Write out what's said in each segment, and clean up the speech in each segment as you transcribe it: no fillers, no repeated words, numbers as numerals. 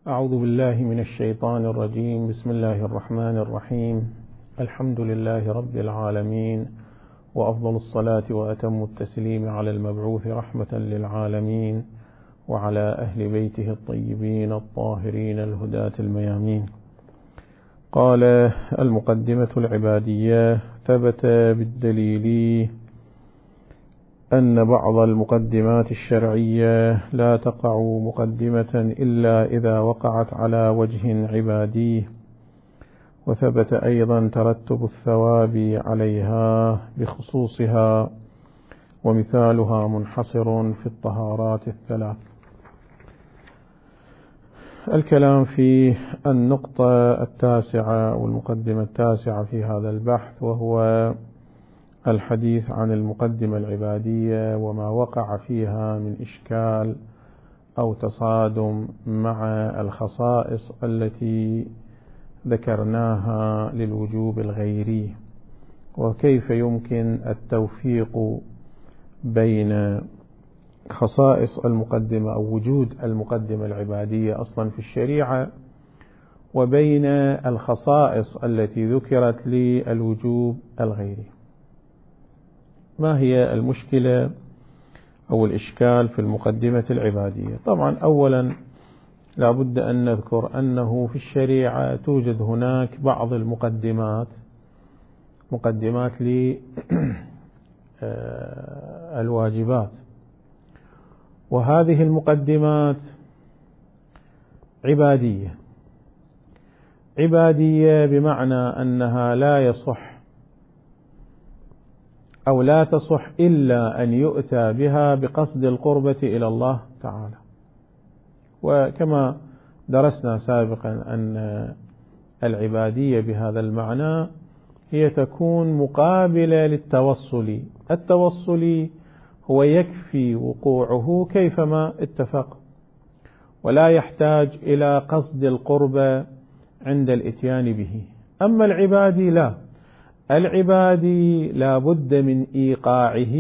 أعوذ بالله من الشيطان الرجيم. بسم الله الرحمن الرحيم. الحمد لله رب العالمين، وأفضل الصلاة وأتم التسليم على المبعوث رحمة للعالمين وعلى أهل بيته الطيبين الطاهرين الهداة الميامين. قال المقدمة العبادية: ثبت بالدليل أن بعض المقدمات الشرعية لا تقع مقدمة إلا إذا وقعت على وجه عبادي، وثبت أيضا ترتب الثواب عليها بخصوصها، ومثالها منحصر في الطهارات الثلاث. الكلام في النقطة التاسعة والمقدمة التاسعة في هذا البحث، وهو الحديث عن المقدمة العبادية وما وقع فيها من إشكال أو تصادم مع الخصائص التي ذكرناها للوجوب الغيري، وكيف يمكن التوفيق بين خصائص المقدمة أو وجود المقدمة العبادية أصلا في الشريعة وبين الخصائص التي ذكرت للوجوب الغيري. ما هي المشكلة أو الإشكال في المقدمة العبادية؟ طبعا أولا لا بد أن نذكر أنه في الشريعة توجد هناك بعض مقدمات للواجبات، وهذه المقدمات عبادية بمعنى أنها لا يصح أو لا تصح إلا أن يؤتى بها بقصد القربة إلى الله تعالى. وكما درسنا سابقا أن العبادية بهذا المعنى هي تكون مقابلة للتوصل. التوصل هو يكفي وقوعه كيفما اتفق، ولا يحتاج إلى قصد القربة عند الإتيان به. أما العبادي لا، العبادي لا بد من إيقاعه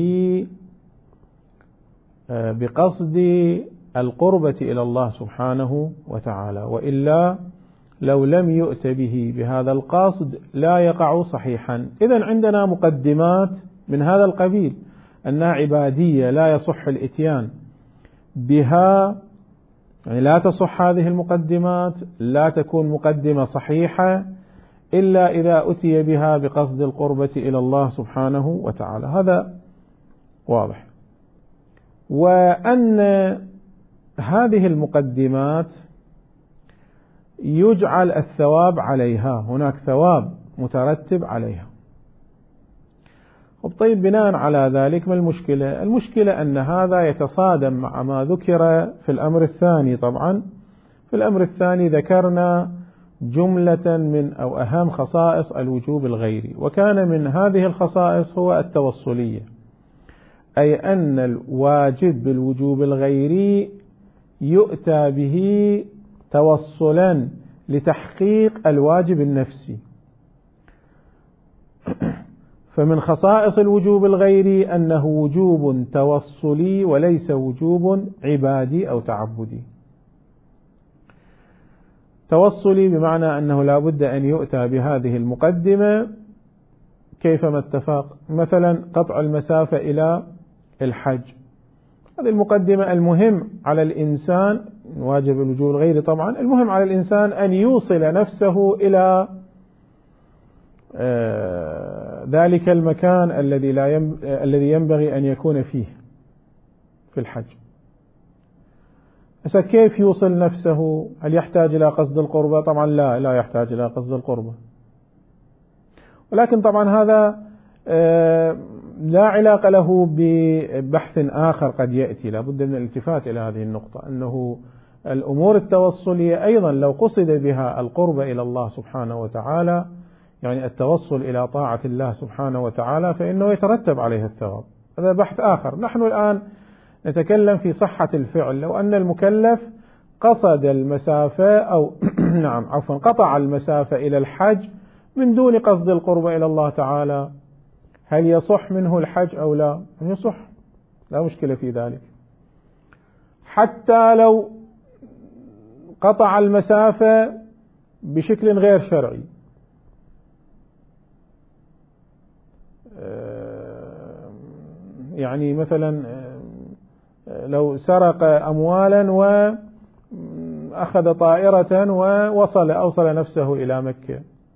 بقصد القربة إلى الله سبحانه وتعالى، وإلا لو لم يؤت به بهذا القصد لا يقع صحيحا. إذن عندنا مقدمات من هذا القبيل أنها عبادية لا يصح الإتيان بها، يعني لا تصح هذه المقدمات، لا تكون مقدمة صحيحة إلا إذا أتي بها بقصد القربة إلى الله سبحانه وتعالى. هذا واضح. وأن هذه المقدمات يجعل الثواب عليها، هناك ثواب مترتب عليها. طيب، بناء على ذلك ما المشكلة؟ المشكلة أن هذا يتصادم مع ما ذكر في الأمر الثاني. طبعا في الأمر الثاني ذكرنا جملة من أو أهم خصائص الوجوب الغيري، وكان من هذه الخصائص هو التوصلية، أي أن الواجب بالوجوب الغيري يؤتى به توصلا لتحقيق الواجب النفسي. فمن خصائص الوجوب الغيري أنه وجوب توصلي وليس وجوب عبادي أو تعبدي. توصلي بمعنى أنه لا بد أن يؤتى بهذه المقدمة كيفما اتفق. مثلا قطع المسافة إلى الحج، هذه المقدمة المهم على الإنسان، واجب الوجوب الغيري طبعا، المهم على الإنسان أن يوصل نفسه إلى ذلك المكان الذي ينبغي أن يكون فيه في الحج. كيف يوصل نفسه؟ هل يحتاج إلى قصد القربة؟ طبعا لا يحتاج إلى قصد القربة، ولكن طبعا هذا لا علاقة له ببحث آخر قد يأتي. لا بد من الالتفات إلى هذه النقطة، أنه الأمور التوصلية أيضا لو قصد بها القربة إلى الله سبحانه وتعالى، يعني التوصل إلى طاعة الله سبحانه وتعالى، فإنه يترتب عليه الثواب. هذا بحث آخر. نحن الآن نتكلم في صحة الفعل. لو أن المكلف قصد المسافة أو قطع المسافة إلى الحج من دون قصد القربة إلى الله تعالى، هل يصح منه الحج أو لا؟ يصح، لا مشكلة في ذلك. حتى لو قطع المسافة بشكل غير شرعي، يعني مثلا لو سرق أموالا وأخذ طائرة وأوصل نفسه إلى مكة،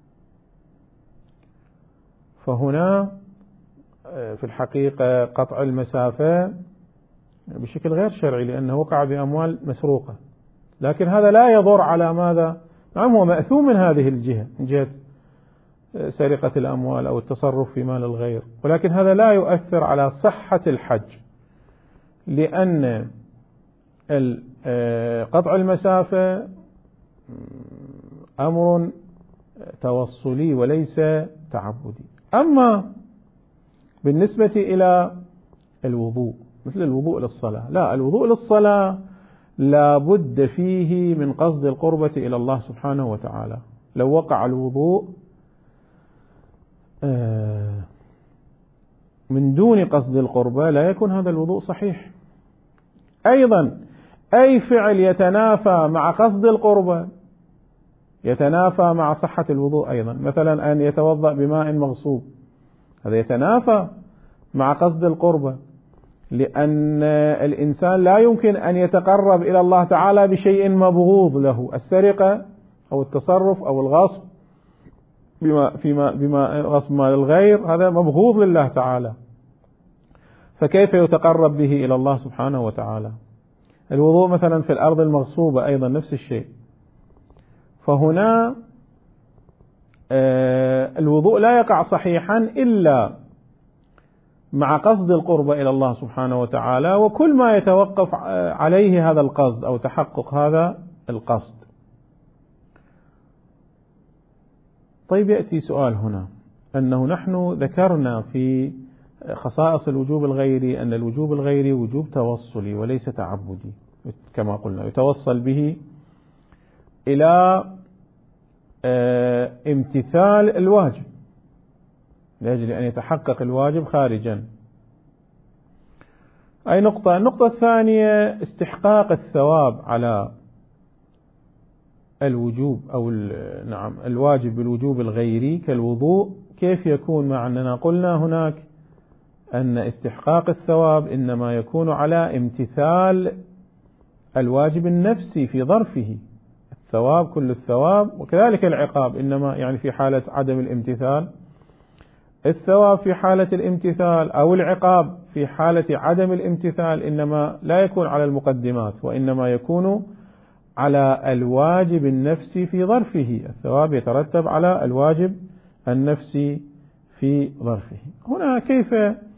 فهنا في الحقيقة قطع المسافة بشكل غير شرعي لأنه وقع بأموال مسروقة، لكن هذا لا يضر على ماذا؟ نعم هو مأثوم من هذه الجهة، من جهة سرقة الأموال أو التصرف في مال الغير، ولكن هذا لا يؤثر على صحة الحج، لأن قطع المسافة أمر توصلي وليس تعبدي. أما بالنسبة إلى الوضوء مثل الوضوء للصلاة، لا، الوضوء للصلاة لا بد فيه من قصد القربة إلى الله سبحانه وتعالى. لو وقع الوضوء من دون قصد القربة لا يكون هذا الوضوء صحيح. أيضا أي فعل يتنافى مع قصد القربة يتنافى مع صحة الوضوء أيضا، مثلا أن يتوضأ بماء مغصوب، هذا يتنافى مع قصد القربة، لأن الإنسان لا يمكن أن يتقرب إلى الله تعالى بشيء مبغوض له، السرقة أو التصرف أو الغصب بما غصب مال الغير هذا مبغوض لله تعالى، فكيف يتقرب به إلى الله سبحانه وتعالى؟ الوضوء مثلا في الأرض المغصوبة أيضا نفس الشيء. فهنا الوضوء لا يقع صحيحا إلا مع قصد القربة إلى الله سبحانه وتعالى، وكل ما يتوقف عليه هذا القصد أو تحقق هذا القصد. طيب يأتي سؤال هنا، أنه نحن ذكرنا في خصائص الوجوب الغيري أن الوجوب الغيري وجوب توصلي وليس تعبدي، كما قلنا يتوصل به إلى امتثال الواجب لأجل أن يتحقق الواجب خارجا. أي نقطة. النقطة الثانية استحقاق الثواب على الوجوب أو نعم الواجب بالوجوب الغيري كالوضوء، كيف يكون؟ مع أننا قلنا هناك أن استحقاق الثواب إنما يكون على امتثال الواجب النفسي في ظرفه، الثواب كل الثواب، وكذلك العقاب إنما يعني في حالة عدم الامتثال، الثواب في حالة الامتثال أو العقاب في حالة عدم الامتثال إنما لا يكون على المقدمات، وإنما يكون على الواجب النفسي في ظرفه، الثواب يترتب على الواجب النفسي في ظرفه. هنا كيف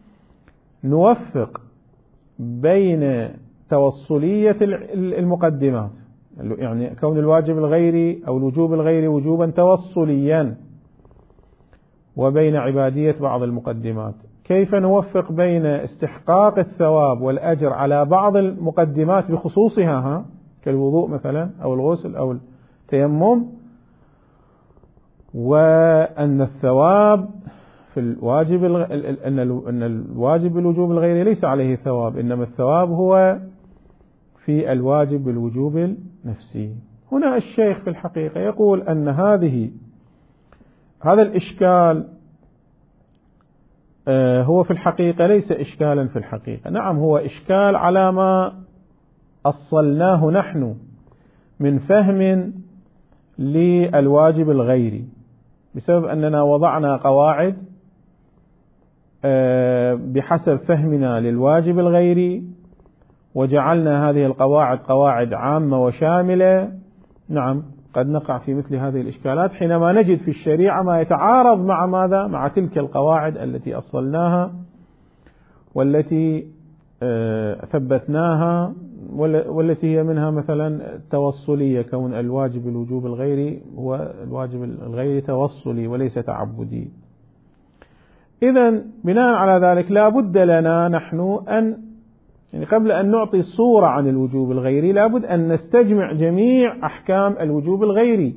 نوفق بين توصلية المقدمات، يعني كون الواجب الغيري أو الوجوب الغيري وجوبا توصليا، وبين عبادية بعض المقدمات؟ كيف نوفق بين استحقاق الثواب والأجر على بعض المقدمات بخصوصها كالوضوء مثلا أو الغسل أو التيمم، وأن الثواب في الواجب أن الواجب بالوجوب الغيري ليس عليه ثواب، إنما الثواب هو في الواجب بالوجوب النفسي. هنا الشيخ في الحقيقة يقول أن هذا الإشكال هو في الحقيقة ليس إشكالا في الحقيقة، نعم هو إشكال على ما أصلناه نحن من فهم للواجب الغيري، بسبب أننا وضعنا قواعد بحسب فهمنا للواجب الغيري، وجعلنا هذه القواعد قواعد عامة وشاملة. نعم قد نقع في مثل هذه الإشكالات حينما نجد في الشريعة ما يتعارض مع ماذا؟ مع تلك القواعد التي أصلناها والتي ثبتناها، والتي هي منها مثلا التوصلية، كون الواجب الوجوب الغيري هو الواجب الغيري توصلي وليس تعبدي. إذن بناء على ذلك لا بد لنا نحن أن يعني قبل أن نعطي صورة عن الوجوب الغيري لابد أن نستجمع جميع أحكام الوجوب الغيري،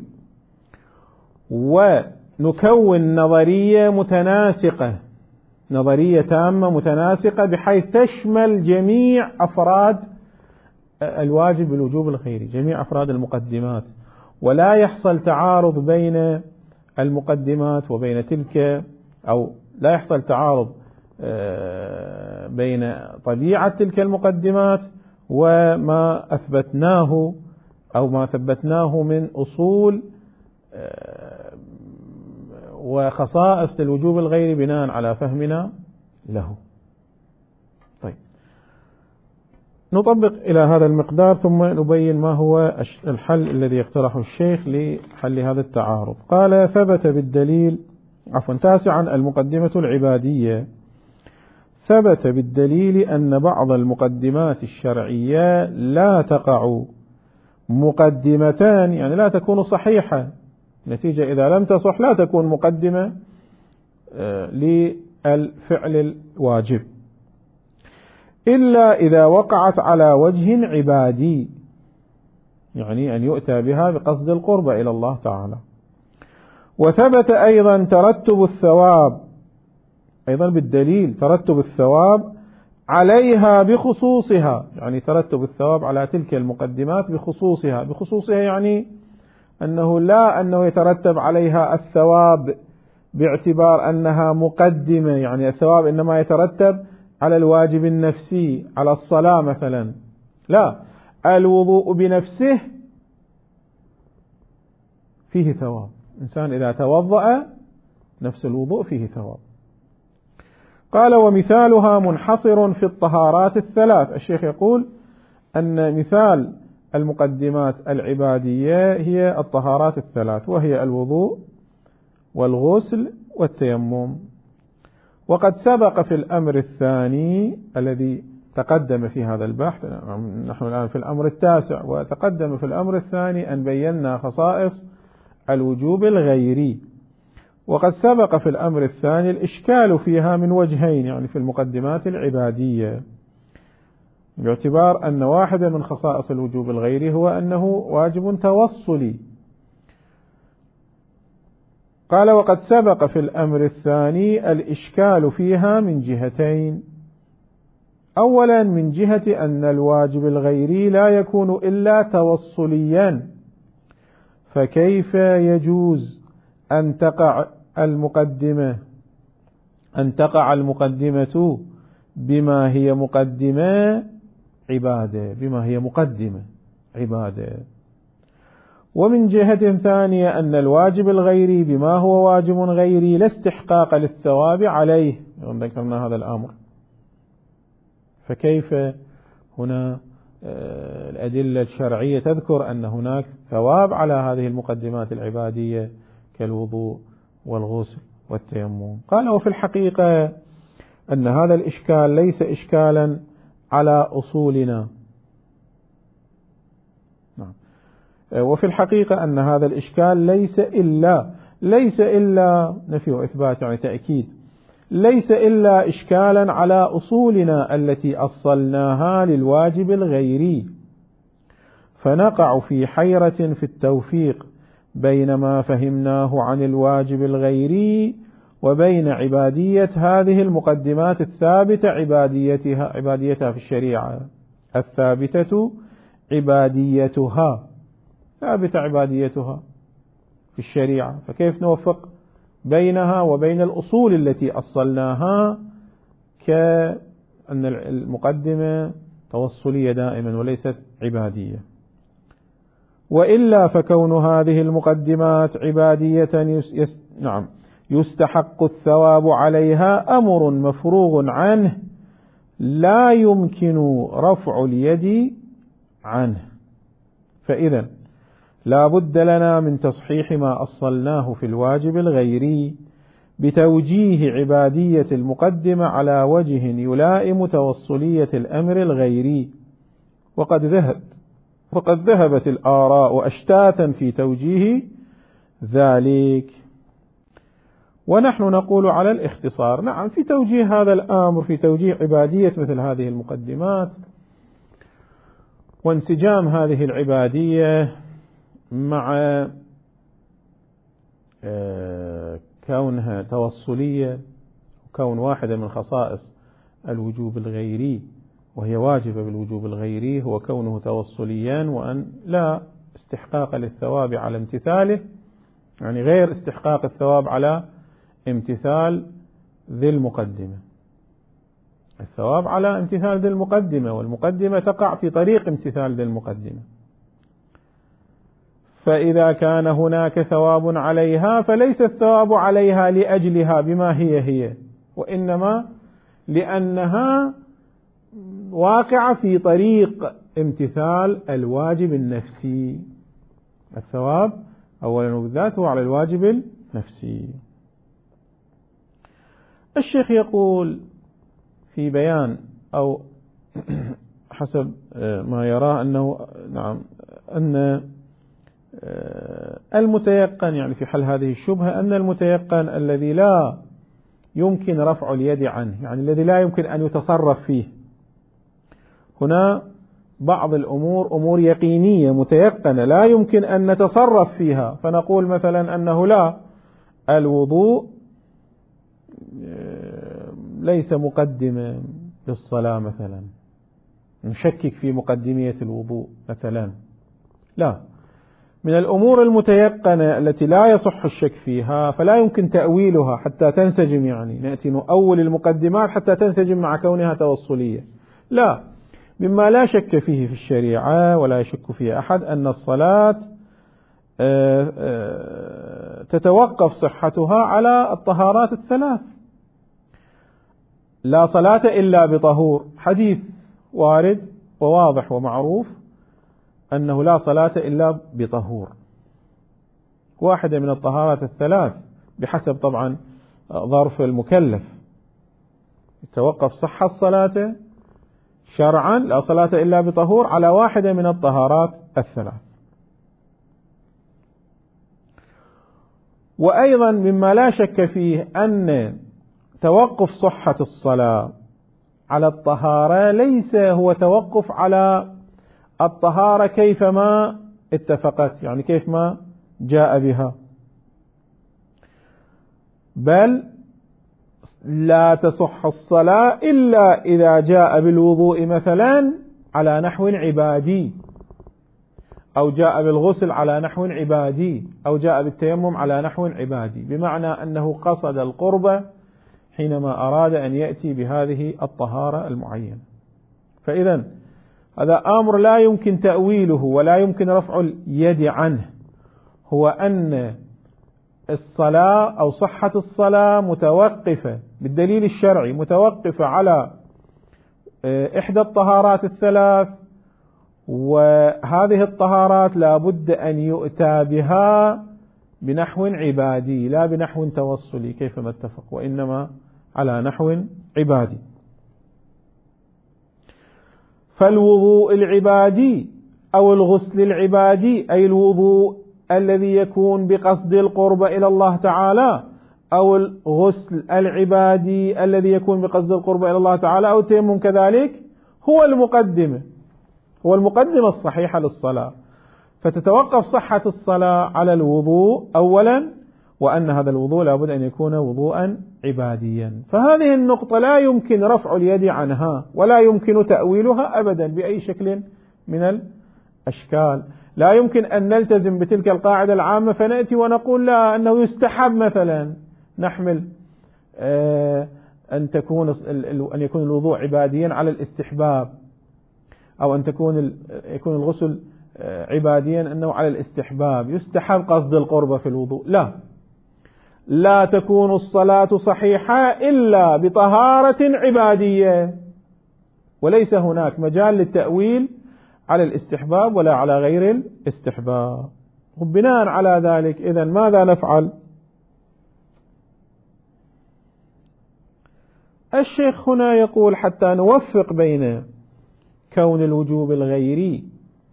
ونكون نظرية متناسقة، نظرية تامة متناسقة بحيث تشمل جميع أفراد الواجب بالوجوب الغيري، جميع أفراد المقدمات، ولا يحصل تعارض بين المقدمات وبين تلك، أو لا يحصل تعارض بين طبيعة تلك المقدمات وما أثبتناه أو ما ثبتناه من أصول وخصائص الوجوب الغيري بناء على فهمنا له. طيب، نطبق إلى هذا المقدار ثم نبين ما هو الحل الذي يقترحه الشيخ لحل هذا التعارض. قال: ثبت بالدليل، تاسعا، المقدمة العبادية. ثبت بالدليل أن بعض المقدمات الشرعية لا تقع مقدمتان، يعني لا تكون صحيحة، نتيجة إذا لم تصح لا تكون مقدمة للفعل الواجب، إلا إذا وقعت على وجه عبادي، يعني أن يؤتى بها بقصد القربة إلى الله تعالى. وثبت أيضا ترتب الثواب، أيضا بالدليل ترتب الثواب عليها بخصوصها، يعني ترتب الثواب على تلك المقدمات بخصوصها. بخصوصها يعني أنه يترتب عليها الثواب باعتبار أنها مقدمة، يعني الثواب إنما يترتب على الواجب النفسي، على الصلاة مثلا، لا، الوضوء بنفسه فيه ثواب، إنسان إذا توضأ نفس الوضوء فيه ثواب. قال: ومثالها منحصر في الطهارات الثلاث. الشيخ يقول أن مثال المقدمات العبادية هي الطهارات الثلاث، وهي الوضوء والغسل والتيمم. وقد سبق في الأمر الثاني الذي تقدم في هذا البحث، نحن الآن في الأمر التاسع، وتقدم في الأمر الثاني أن بينا خصائص الوجوب الغيري. وقد سبق في الأمر الثاني الإشكال فيها من وجهين، يعني في المقدمات العبادية، باعتبار أن واحدة من خصائص الوجوب الغيري هو أنه واجب توصلي. قال: وقد سبق في الأمر الثاني الإشكال فيها من جهتين. أولا، من جهة أن الواجب الغيري لا يكون إلا توصليا، فكيف يجوز أن تقع المقدمة بما هي مقدمة عبادة، ومن جهة ثانية أن الواجب الغيري بما هو واجب غيري لا استحقاق للثواب عليه، ذكرنا هذا الأمر. فكيف هنا الأدلة الشرعية تذكر أن هناك ثواب على هذه المقدمات العبادية كالوضوء والغسل والتيمم؟ قال: وفي الحقيقة أن هذا الإشكال ليس إشكالا على أصولنا. وفي الحقيقة أن هذا الإشكال ليس إلا نفي وإثبات، يعني تأكيد، ليس إلا إشكالا على أصولنا التي أصلناها للواجب الغيري، فنقع في حيرة في التوفيق بين ما فهمناه عن الواجب الغيري وبين عبادية هذه المقدمات الثابتة عباديتها في الشريعة، الثابتة عباديتها في الشريعة. فكيف نوفق بينها وبين الأصول التي أصلناها كأن المقدمة توصلية دائما وليست عبادية؟ وإلا فكون هذه المقدمات عبادية يستحق الثواب عليها أمر مفروغ عنه لا يمكن رفع اليد عنه. فإذا لا بد لنا من تصحيح ما أصلناه في الواجب الغيري بتوجيه عبادية المقدمة على وجه يلائم توصلية الأمر الغيري. وقد ذهبت الآراء أشتاتا في توجيه ذلك، ونحن نقول على الاختصار. نعم، في توجيه هذا الأمر، في توجيه عبادية مثل هذه المقدمات وانسجام هذه العبادية مع كونها توصلية وكون واحدة من خصائص الوجوب الغيري وهي واجبة بالوجوب الغيري هو كونه توصليا، وأن لا استحقاق للثواب على امتثاله، يعني غير استحقاق الثواب على امتثال ذي المقدمة. الثواب على امتثال ذي المقدمة، والمقدمة تقع في طريق امتثال ذي المقدمة. فإذا كان هناك ثواب عليها فليس الثواب عليها لأجلها بما هي، وإنما لأنها واقعة في طريق امتثال الواجب النفسي. الثواب أولا وبالذات هو على الواجب النفسي. الشيخ يقول في بيان أو حسب ما يراه أنه نعم أن المتيقن، يعني في حل هذه الشبهة، أن المتيقن الذي لا يمكن رفع اليد عنه، يعني الذي لا يمكن أن يتصرف فيه. هنا بعض الأمور أمور يقينية متيقنة لا يمكن أن نتصرف فيها، فنقول مثلا أنه لا، الوضوء ليس مقدمة للصلاة مثلا، نشكك في مقدمية الوضوء مثلا. لا، من الأمور المتيقنة التي لا يصح الشك فيها فلا يمكن تأويلها حتى تنسجم، يعني نأتي نؤول المقدمات حتى تنسجم مع كونها توصلية. لا، مما لا شك فيه في الشريعة ولا يشك فيه أحد أن الصلاة تتوقف صحتها على الطهارات الثلاث. لا صلاة إلا بطهور، حديث وارد وواضح ومعروف أنه لا صلاة إلا بطهور، واحدة من الطهارات الثلاث بحسب طبعا ظرف المكلف. توقف صحة الصلاة شرعا لا صلاة إلا بطهور على واحدة من الطهارات الثلاث. وأيضا مما لا شك فيه أن توقف صحة الصلاة على الطهارة ليس هو توقف على الطهارة كيفما اتفقت، يعني كيف ما جاء بها، بل لا تصح الصلاة إلا إذا جاء بالوضوء مثلا على نحو عبادي، أو جاء بالغسل على نحو عبادي، أو جاء بالتيمم على نحو عبادي، بمعنى أنه قصد القربة حينما أراد أن يأتي بهذه الطهارة المعينة. فإذا هذا أمر لا يمكن تأويله ولا يمكن رفع اليد عنه، هو أن الصلاة أو صحة الصلاة متوقفة بالدليل الشرعي، متوقفة على إحدى الطهارات الثلاث، وهذه الطهارات لا بد أن يؤتى بها بنحو عبادي لا بنحو توصلي كيفما اتفق، وإنما على نحو عبادي. فالوضوء العبادي أو الغسل العبادي أي الوضوء الذي يكون بقصد القرب إلى الله تعالى، أو الغسل العبادي الذي يكون بقصد القرب إلى الله تعالى، أو التيمم كذلك، هو المقدمة الصحيحة للصلاة. فتتوقف صحة الصلاة على الوضوء أولا، وأن هذا الوضوء لابد أن يكون وضوءا عباديا. فهذه النقطة لا يمكن رفع اليد عنها ولا يمكن تأويلها أبدا بأي شكل من الأشكال. لا يمكن أن نلتزم بتلك القاعدة العامة فنأتي ونقول لا، أنه يستحب مثلا نحمل أن يكون الوضوء عباديا على الاستحباب، أو أن يكون الغسل عباديا أنه على الاستحباب، يستحب قصد القربة في الوضوء. لا تكون الصلاة صحيحة إلا بطهارة عبادية، وليس هناك مجال للتأويل على الاستحباب ولا على غير الاستحباب. وبناء على ذلك إذن ماذا نفعل؟ الشيخ هنا يقول حتى نوفق بين كون الوجوب الغيري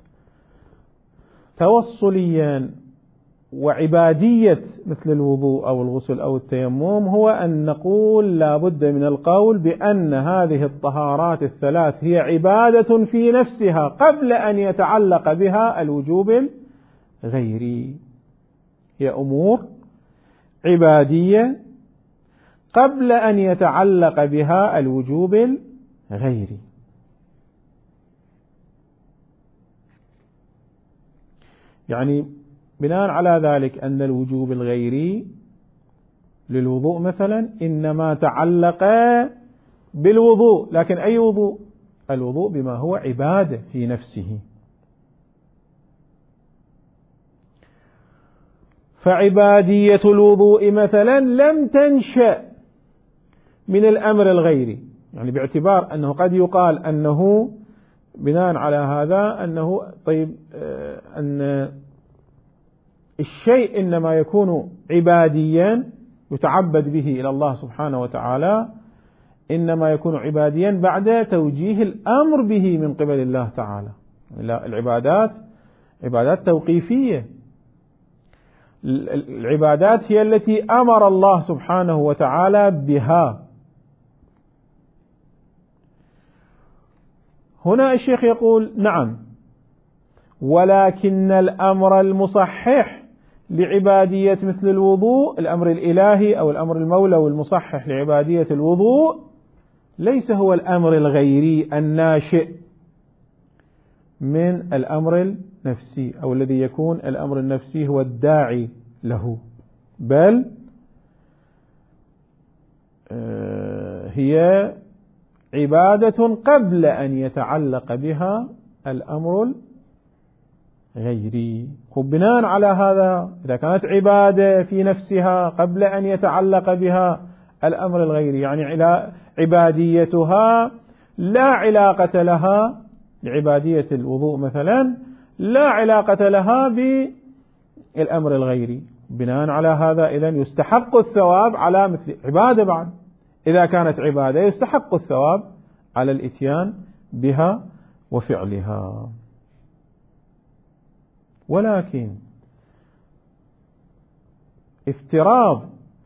توصليا وعبادية مثل الوضوء أو الغسل أو التيمم، هو أن نقول لا بد من القول بأن هذه الطهارات الثلاث هي عبادة في نفسها قبل أن يتعلق بها الوجوب الغيري. هي أمور عبادية قبل أن يتعلق بها الوجوب الغيري. يعني بناء على ذلك أن الوجوب الغيري للوضوء مثلا إنما تعلق بالوضوء، لكن أي وضوء؟ الوضوء بما هو عبادة في نفسه. فعبادية الوضوء مثلا لم تنشأ من الأمر الغيري، يعني باعتبار أنه قد يقال أنه بناء على هذا أنه طيب أن الشيء إنما يكون عباديا يتعبد به إلى الله سبحانه وتعالى، إنما يكون عباديا بعد توجيه الأمر به من قبل الله تعالى. العبادات عبادات توقيفية، العبادات هي التي أمر الله سبحانه وتعالى بها. هنا الشيخ يقول نعم، ولكن الأمر المصحح لعبادية مثل الوضوء، الأمر الإلهي أو الأمر المولوي المصحح لعبادية الوضوء، ليس هو الأمر الغيري الناشئ من الأمر النفسي أو الذي يكون الأمر النفسي هو الداعي له، بل هي عبادة قبل أن يتعلق بها الأمر الغيري. وبناء على هذا إذا كانت عبادة في نفسها قبل أن يتعلق بها الأمر الغيري، يعني عباديتها لا علاقة لها لعبادية الوضوء مثلا، لا علاقة لها بالأمر الغيري. بناء على هذا إذن يستحق الثواب على مثل عبادة، بعد إذا كانت عبادة يستحق الثواب على الإتيان بها وفعلها. ولكن افتراض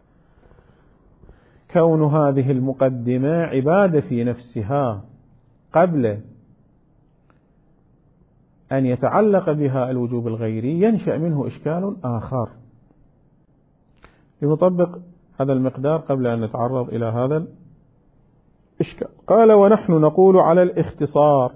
كون هذه المقدمة عبادة في نفسها قبل أن يتعلق بها الوجوب الغيري ينشأ منه إشكال آخر. لنطبق هذا المقدار قبل أن نتعرض إلى هذا الإشكال. قال: ونحن نقول على الاختصار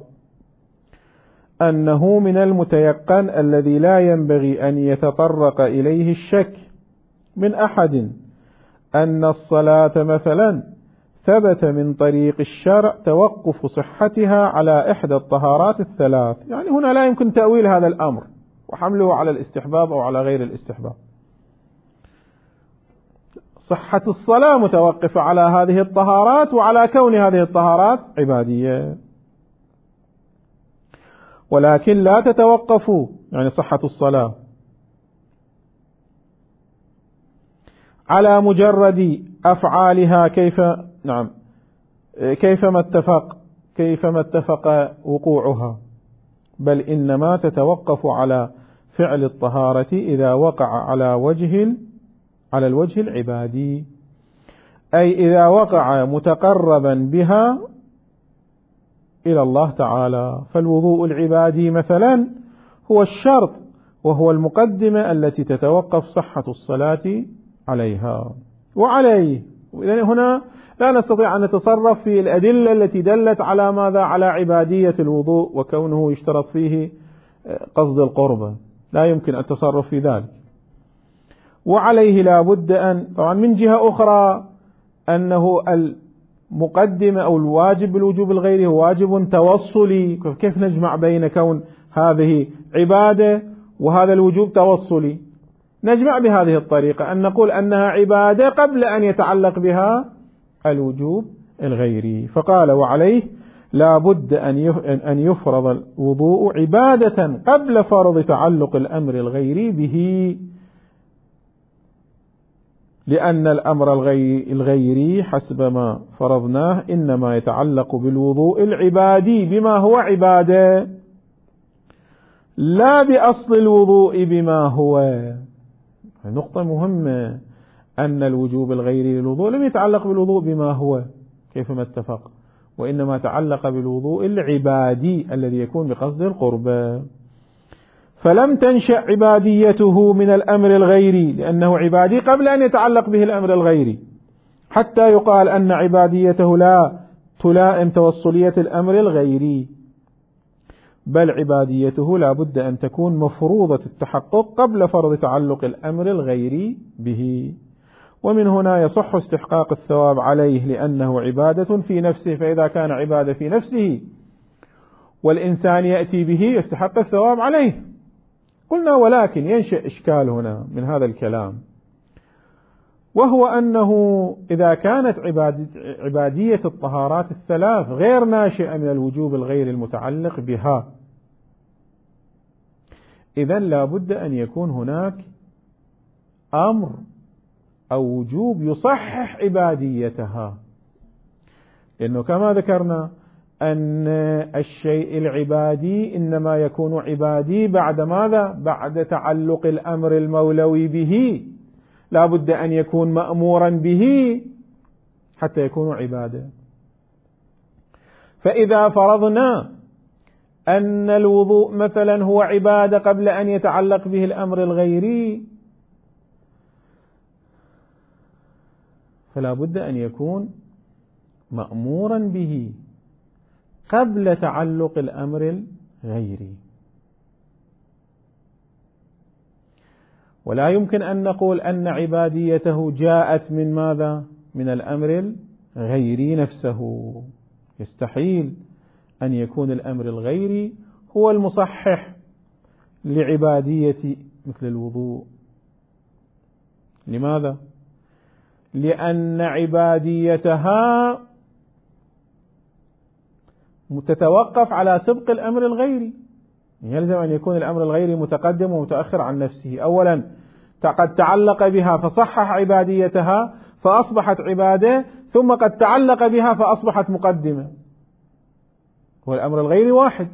أنه من المتيقن الذي لا ينبغي أن يتطرق إليه الشك من أحد أن الصلاة مثلا ثبت من طريق الشرع توقف صحتها على إحدى الطهارات الثلاث. يعني هنا لا يمكن تأويل هذا الأمر وحمله على الاستحباب أو على غير الاستحباب. صحة الصلاة متوقفة على هذه الطهارات وعلى كون هذه الطهارات عبادية، ولكن لا تتوقف يعني صحة الصلاة على مجرد أفعالها كيفما اتفق وقوعها، بل إنما تتوقف على فعل الطهارة إذا وقع على الوجه العبادي، أي إذا وقع متقربا بها إلى الله تعالى. فالوضوء العبادي مثلا هو الشرط وهو المقدمة التي تتوقف صحة الصلاة عليها وعليه. إذن هنا لا نستطيع أن نتصرف في الأدلة التي دلت على ماذا؟ على عبادية الوضوء وكونه يشترط فيه قصد القربة، لا يمكن التصرف في ذلك. وعليه لا بد أن طبعا من جهة أخرى أنه المقدمة أو الواجب بالوجوب الغيري هو واجب توصلي. كيف نجمع بين كون هذه عبادة وهذا الوجوب توصلي؟ نجمع بهذه الطريقة أن نقول أنها عبادة قبل أن يتعلق بها الوجوب الغيري. فقال: وعليه لا بد أن يفرض الوضوء عبادة قبل فرض تعلق الأمر الغيري به، لأن الأمر الغيري حسب ما فرضناه إنما يتعلق بالوضوء العبادي بما هو عبادة، لا بأصل الوضوء بما هو. نقطة مهمة أن الوجوب الغيري للوضوء لم يتعلق بالوضوء بما هو كيفما اتفق، وإنما تعلق بالوضوء العبادي الذي يكون بقصد القربة. فلم تنشأ عباديته من الأمر الغيري لأنه عبادي قبل أن يتعلق به الأمر الغيري، حتى يقال أن عباديته لا تلائم توصلية الأمر الغيري. بل عباديته لا بد أن تكون مفروضة التحقق قبل فرض تعلق الأمر الغيري به، ومن هنا يصح استحقاق الثواب عليه لأنه عبادة في نفسه، فإذا كان عبادة في نفسه والإنسان يأتي به يستحق الثواب عليه. قلنا ولكن ينشأ إشكال هنا من هذا الكلام، وهو أنه إذا كانت عبادية الطهارات الثلاث غير ناشئة من الوجوب الغير المتعلق بها، إذن لا بد أن يكون هناك أمر أو وجوب يصحح عباديتها، لأنه كما ذكرنا أن الشيء العبادي إنما يكون عبادي بعد ماذا؟ بعد تعلق الأمر المولوي به، لا بد أن يكون مأمورا به حتى يكون عبادة. فإذا فرضنا أن الوضوء مثلا هو عبادة قبل أن يتعلق به الأمر الغيري، فلا بد أن يكون مأمورا به قبل تعلق الأمر الغيري. ولا يمكن أن نقول أن عباديته جاءت من ماذا؟ من الأمر الغيري نفسه، يستحيل أن يكون الأمر الغيري هو المصحح لعبادية مثل الوضوء. لماذا؟ لأن عباديتها تتوقف على سبق الأمر الغيري، يلزم أن يكون الأمر الغيري متقدم ومتأخر عن نفسه. أولا قد تعلق بها فصحح عباديتها فأصبحت عبادة، ثم قد تعلق بها فأصبحت مقدمة، والأمر الغيري واحد،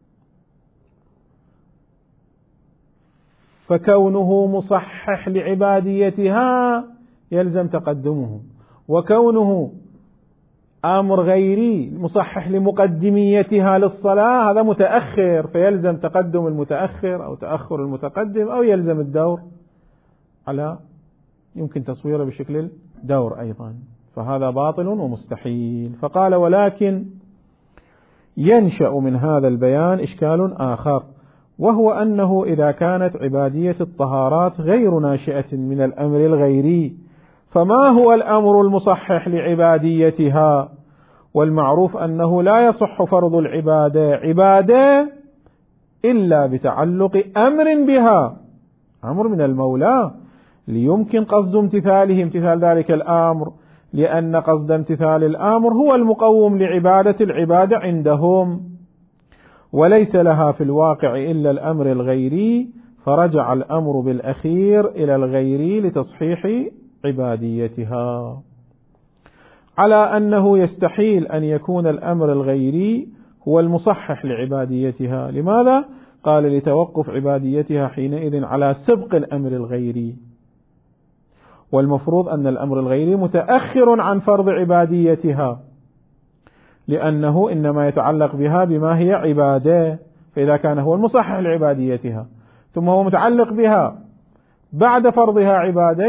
فكونه مصحح لعباديتها يلزم تقدمه، وكونه أمر غيري مصحح لمقدميتها للصلاة هذا متأخر، فيلزم تقدم المتأخر أو تأخر المتقدم، أو يلزم الدور على يمكن تصويره بشكل الدور أيضا، فهذا باطل ومستحيل. فقال ولكن ينشأ من هذا البيان إشكال آخر، وهو أنه إذا كانت عبادية الطهارات غير ناشئة من الأمر الغيري، فما هو الأمر المصحح لعباديتها؟ والمعروف أنه لا يصح فرض العبادة عبادة إلا بتعلق أمر بها، أمر من المولى، ليمكن قصد امتثاله امتثال ذلك الأمر، لأن قصد امتثال الأمر هو المقوم لعبادة العبادة عندهم، وليس لها في الواقع إلا الأمر الغيري، فرجع الأمر بالأخير إلى الغيري لتصحيح عباديتها، على أنه يستحيل أن يكون الأمر الغيري هو المصحح لعباديتها. لماذا؟ قال لتوقف عباديتها حينئذ على سبق الأمر الغيري، والمفروض أن الأمر الغيري متأخر عن فرض عباديتها، لأنه إنما يتعلق بها بما هي عبادة، فإذا كان هو المصحح لعباديتها ثم هو متعلق بها بعد فرضها عبادة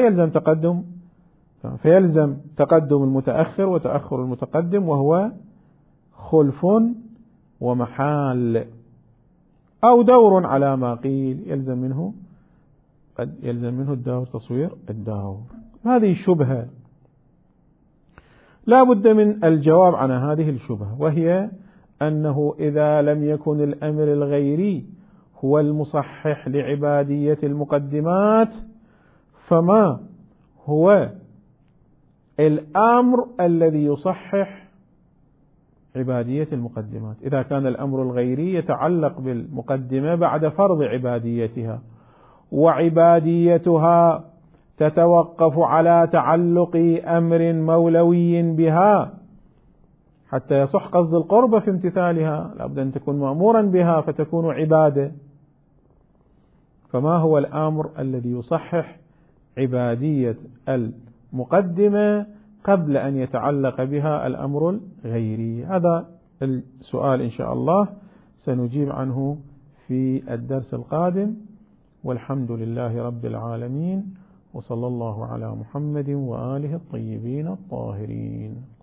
فيلزم تقدم المتأخر وتأخر المتقدم، وهو خلف ومحال أو دور على ما قيل، يلزم منه الدور، تصوير الدور. هذه الشبهة لا بد من الجواب عن هذه الشبهة، وهي أنه إذا لم يكن الأمر الغيري هو المصحح لعبادية المقدمات، فما هو الأمر الذي يصحح عبادية المقدمات؟ إذا كان الأمر الغيري يتعلق بالمقدمة بعد فرض عباديتها، وعباديتها تتوقف على تعلق أمر مولوي بها حتى يصح قصد القرب في امتثالها، لابد أن تكون مأمورا بها فتكون عبادة، فما هو الأمر الذي يصحح عبادية المقدمة قبل أن يتعلق بها الأمر الغيري؟ هذا السؤال إن شاء الله سنجيب عنه في الدرس القادم، والحمد لله رب العالمين، وصلى الله على محمد وآله الطيبين الطاهرين.